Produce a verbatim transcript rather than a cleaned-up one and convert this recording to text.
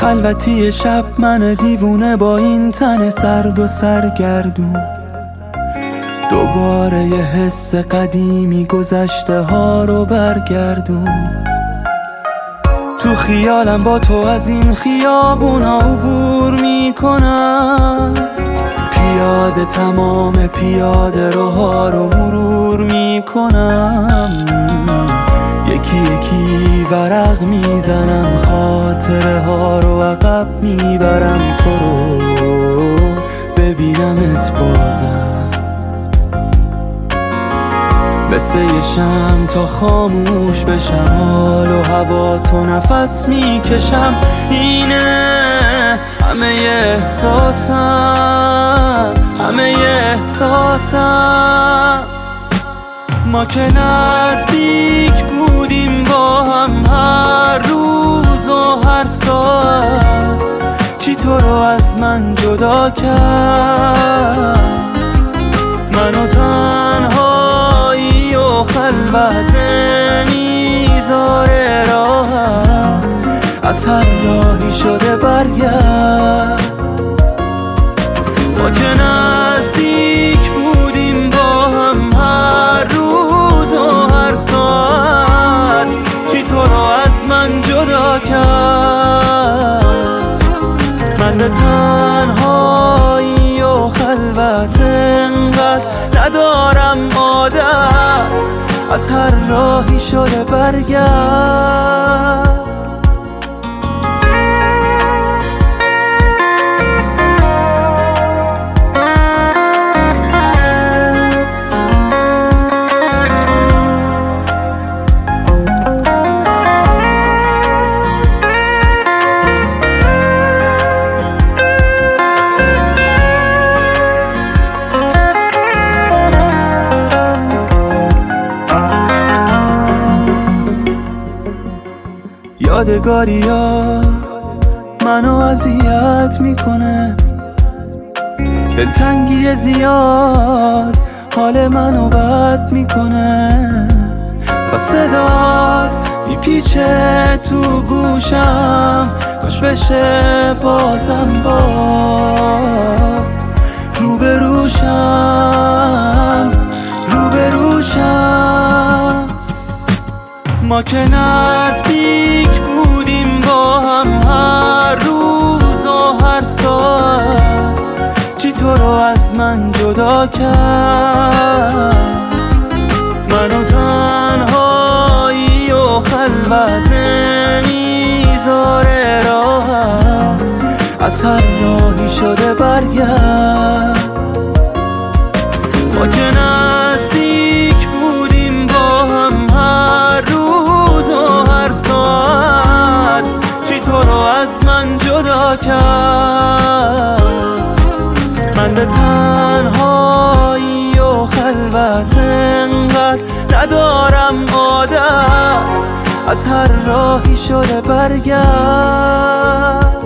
خلوتی شب من دیوونه با این تن سرد و سرگردون، دوباره یه حس قدیمی گذشته ها رو برگردون. تو خیالم با تو از این خیابونا عبور میکنم، پیاده تمام پیاده روها رو مرور میکنم، یکی یکی ورق میزنم، خاطره ها رو عقب میبرم، تو رو ببینمت بازم مثل یه شمع تا خاموش بشم، حال و هوا تو نفس میکشم، اینه همه احساسم، همه احساسم. ما که نزدیک بودیم با هم هر روز و هر ساعت، کی تو رو از من جدا کرد؟ منو تنهایی و خلوت نمیذاره راحت، از هر راهی شده برگرد. ما که نزدیک بودیم با هم هر روز و هر ساعت، کی تو رو از من جدا کرد؟ من به تنهایی و خلوت انقدر ندارم عادت، از هر راهی شده برگرد. یادگاریات منو اذیت میکنه، دلتنگی زیاد حال منو بد میکنه، تا صدات میپیچه تو گوشم، کاش بشه بازم باد روبروشم، روبروشم. ما که نزدیک بودیم با هم هر روز و هر ساعت، چی تو رو از من جدا کرد؟ منو تنهایی و خلوت نمیذاره راحت، از هر راهی شده برگرد. ما که نزدیک بودیم با هم هر روز و هر ساعت، چی تو رو از من جدا کرد؟ من به تنهایی و خلوت انقدر ندارم عادت، از هر راهی شده برگرد.